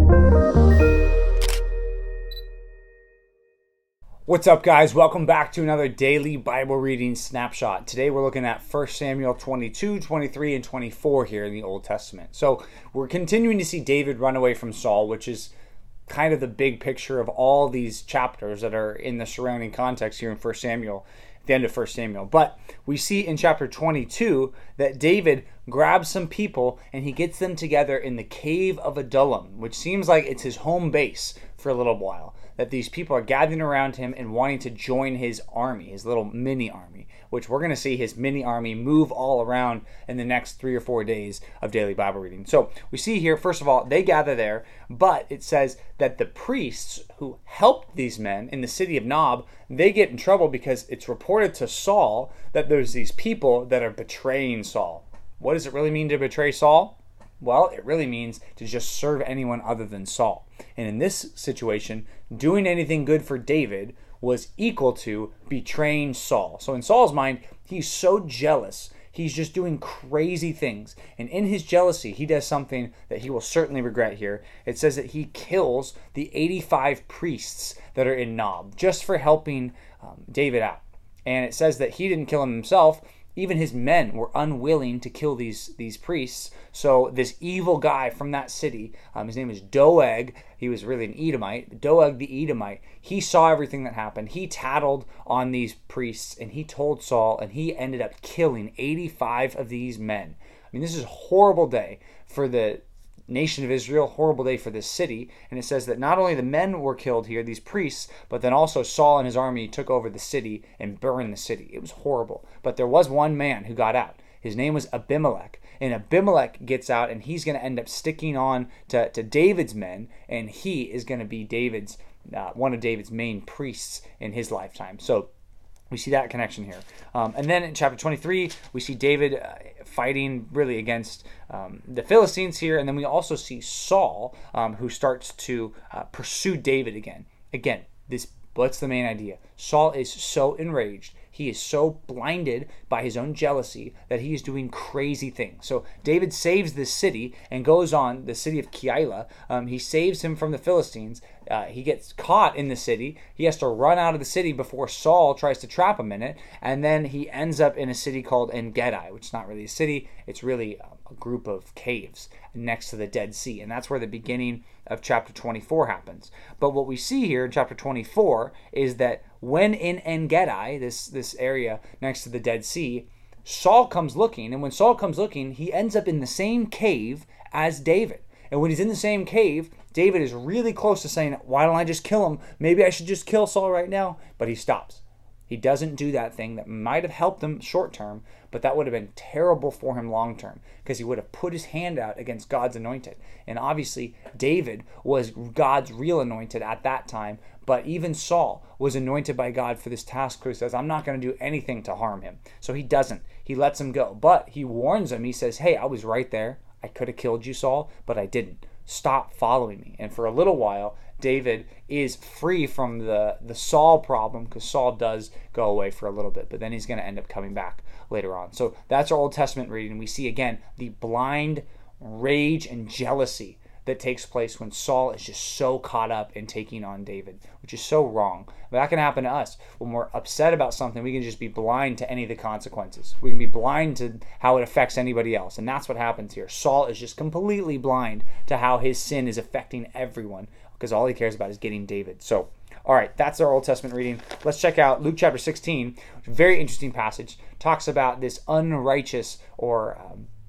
What's up, guys? Welcome back to another daily Bible reading snapshot. Today we're looking at 1 Samuel 22, 23, and 24 here in the Old Testament. So we're continuing to see David run away from Saul, which is kind of the big picture of all these chapters that are in the surrounding context here in 1 Samuel, at the end of 1 Samuel. But we see in chapter 22 that David grabs some people and he gets them together in the cave of Adullam, which seems like it's his home base for a little while. That these people are gathering around him and wanting to join his army, his little mini army, which we're going to see his mini army move all around in the next 3 or 4 days of daily Bible reading. So we see here, first of all, they gather there, but it says that the priests who helped these men in the city of Nob, they get in trouble because it's reported to Saul that there's these people that are betraying Saul. What does it really mean to betray Saul? Well, it really means to just serve anyone other than Saul. And in this situation, doing anything good for David was equal to betraying Saul. So in Saul's mind, he's so jealous. He's just doing crazy things. And in his jealousy, he does something that he will certainly regret here. It says that he kills the 85 priests that are in Nob just for helping David out. And it says that he didn't kill him himself. Even his men were unwilling to kill these priests. So this evil guy from that city, his name is Doeg. He was really an Edomite. Doeg the Edomite. He saw everything that happened. He tattled on these priests, and he told Saul, and he ended up killing 85 of these men. I mean, this is a horrible day for the nation of Israel, horrible day for this city. And it says that not only the men were killed here, these priests, but then also Saul and his army took over the city and burned the city. It was horrible. But there was one man who got out. His name was Abimelech. And Abimelech gets out, and he's going to end up sticking on to David's men, and he is going to be David's one of David's main priests in his lifetime. So we see that connection here. And then in chapter 23, we see David fighting really against the Philistines here. And then we also see Saul, who starts to pursue David again. Again, what's the main idea? Saul is so enraged. He is so blinded by his own jealousy that he is doing crazy things. So David saves this city and goes on, the city of Keilah. He saves him from the Philistines. He gets caught in the city. He has to run out of the city before Saul tries to trap him in it. And then he ends up in a city called En-Gedi, which is not really a city. It's really a group of caves next to the Dead Sea. And that's where the beginning of chapter 24 happens. But what we see here in chapter 24 is that when in En-Gedi, this area next to the Dead Sea, Saul comes looking. And when Saul comes looking, he ends up in the same cave as David. And when he's in the same cave, David is really close to saying, why don't I just kill him? Maybe I should just kill Saul right now. But he stops. He doesn't do that thing that might have helped him short term, but that would have been terrible for him long term because he would have put his hand out against God's anointed. And obviously, David was God's real anointed at that time, but even Saul was anointed by God for this task where he says, I'm not going to do anything to harm him. So he doesn't. He lets him go. But he warns him. He says, hey, I was right there. I could have killed you, Saul, but I didn't. Stop following me. And for a little while, David is free from the Saul problem because Saul does go away for a little bit, but then he's going to end up coming back later on. So that's our Old Testament reading. We see again the blind rage and jealousy that takes place when Saul is just so caught up in taking on David, which is so wrong. But that can happen to us. When we're upset about something, we can just be blind to any of the consequences. We can be blind to how it affects anybody else. And that's what happens here. Saul is just completely blind to how his sin is affecting everyone because all he cares about is getting David. So, all right, that's our Old Testament reading. Let's check out Luke chapter 16. Very interesting passage. Talks about this unrighteous or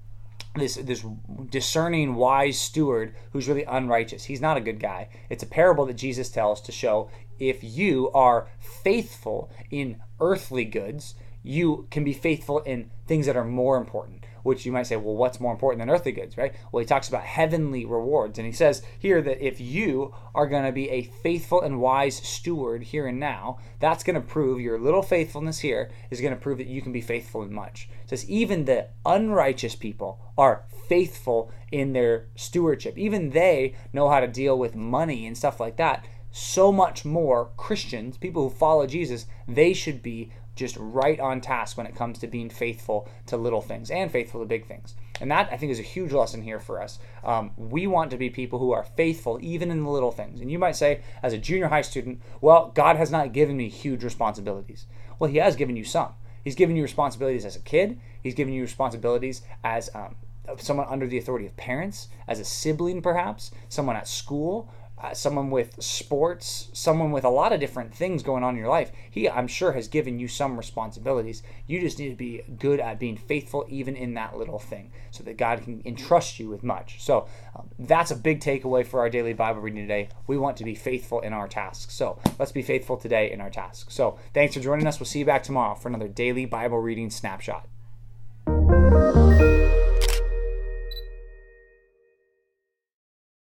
this discerning wise steward who's really unrighteous. He's not a good guy. It's a parable that Jesus tells to show if you are faithful in earthly goods, you can be faithful in things that are more important, which you might say, well, what's more important than earthly goods, right? Well, he talks about heavenly rewards. And he says here that if you are going to be a faithful and wise steward here and now, that's going to prove your little faithfulness here is going to prove that you can be faithful in much. It says even the unrighteous people are faithful in their stewardship. Even they know how to deal with money and stuff like that. So much more Christians, people who follow Jesus, they should be just right on task when it comes to being faithful to little things and faithful to big things. And that, I think, is a huge lesson here for us. We want to be people who are faithful even in the little things. And you might say, as a junior high student, well, God has not given me huge responsibilities. Well, he has given you some. He's given you responsibilities as a kid. He's given you responsibilities as someone under the authority of parents, as a sibling perhaps, someone at school, someone with sports, someone with a lot of different things going on in your life. He, I'm sure, has given you some responsibilities. You just need to be good at being faithful even in that little thing so that God can entrust you with much. So that's a big takeaway for our daily Bible reading today. We want to be faithful in our tasks. So let's be faithful today in our tasks. So thanks for joining us. We'll see you back tomorrow for another daily Bible reading snapshot.